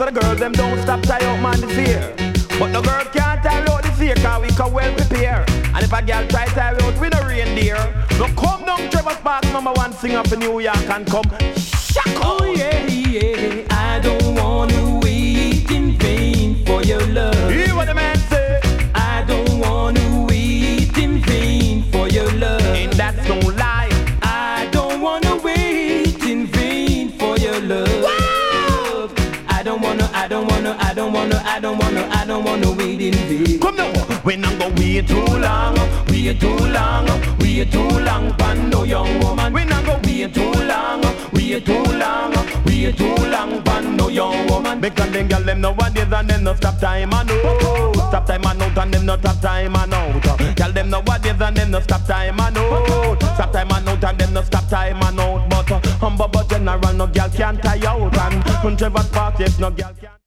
the girls, them don't stop tie out man this year. But the girl can't tie out this year, cause we can well prepare. And if a girl try tie out with a reindeer, so come down Trevor Sparks, #1 singer for New York, and come shock. Oh yeah, yeah, I don't wanna wait in vain for your love. Hear what the man say. I don't wanna wait in vain for your love. And that's no lie. I don't wanna wait in vain for your love. Wow. I don't wanna wait in vain. Come now, we not go wait too long, wait too long, wait too long for no young woman. We not go wait too long, wait too long, wait too long for no young woman. Because them girl them nowadays and them no stop time and out, stop time and out and them no stop time and out. Girl them nowadays and them no stop time and out, stop time and out and them no stop time and out. But general no girl can tie out and Trevor Sparks yes no girl can.